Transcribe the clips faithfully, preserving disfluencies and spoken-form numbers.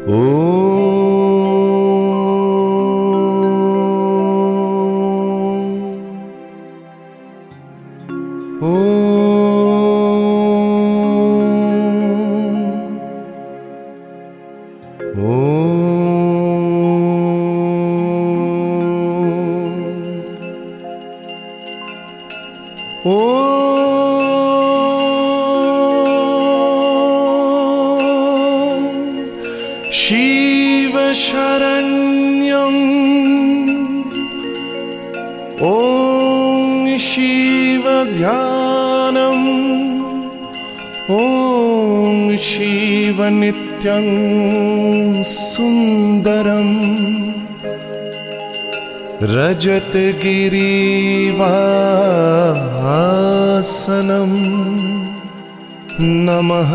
शिव शरण्यम् ॐ शिव ध्यानम् ॐ शिव नित्यं सुन्दरम् रजतगिरिवासनम् नमः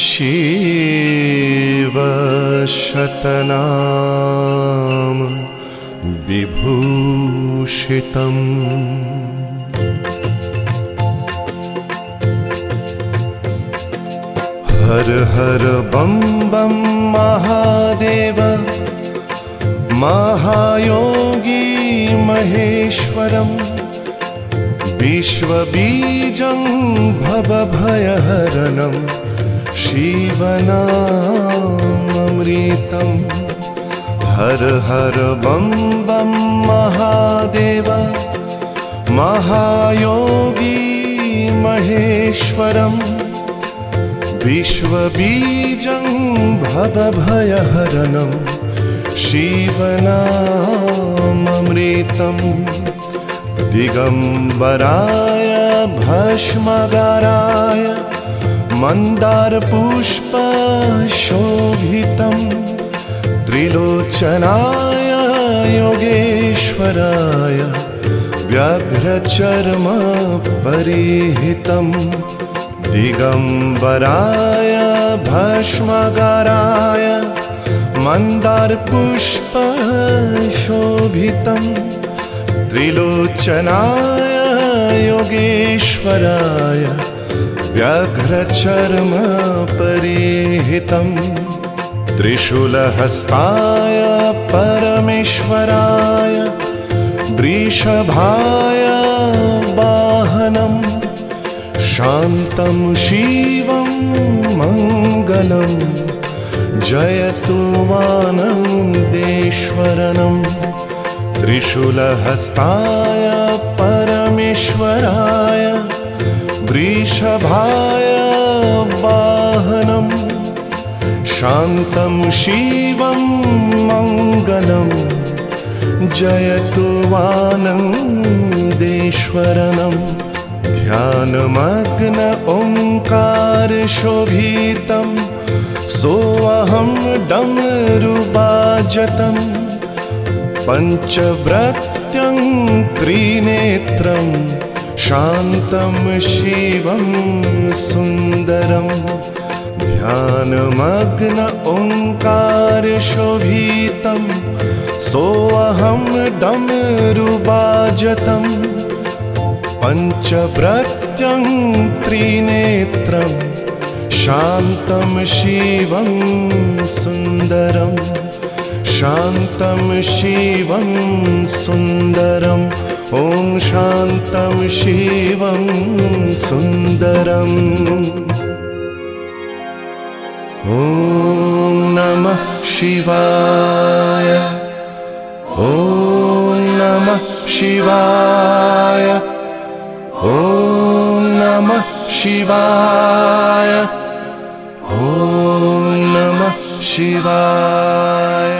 शिव शतनाम विभूषितम् हर हर बम बम महादेव महायोगी महेश्वरम् विश्वबीजं भवभयहरणं शिवनाममृतं हर हर बम बम महादेव महायोगी महेश्वरम् विश्वबीजं भवभयहरणं शिवनाममृतम् दिगंबराय भस्मगाराय मन्दारपुष्पशोभितं त्रिलोचनाय योगेश्वराय व्याघ्रचर्मपरिहितं दिगंबराय भस्मगाराय मन्दारपुष्पशोभितं त्रिलोचनाय योगेश्वराय व्याघ्रचर्मपरिहितं त्रिशूलहस्ताय परमेश्वराय वृषभाय वाहनं शान्तं शिवं मङ्गलं जयतु आनन्देश्वरनम् त्रिशूलहस्ताय परमेश्वराय वृषभाय वाहनं शान्तं शिवं मङ्गलं जयतु आनन्देश्वरनम् ध्यानमग्न ओंकार शोभितं सोऽहं डमरुबाजतम् पंचव्रत्यं त्रिनेत्रं शान्तं शिवं सुन्दरम् ध्यानमग्न ओंकार शोभितं सोऽहं डमरुबाजतं पंचव्रत्यं त्रिनेत्रं शान्तं शिवं सुन्दरम् शान्तं शिवं सुन्दरम् ॐ शान्तं शिवं सुन्दरम् ॐ नमः शिवाय ॐ नमः शिवाय ॐ नमः शिवाय ॐ नमः शिवाय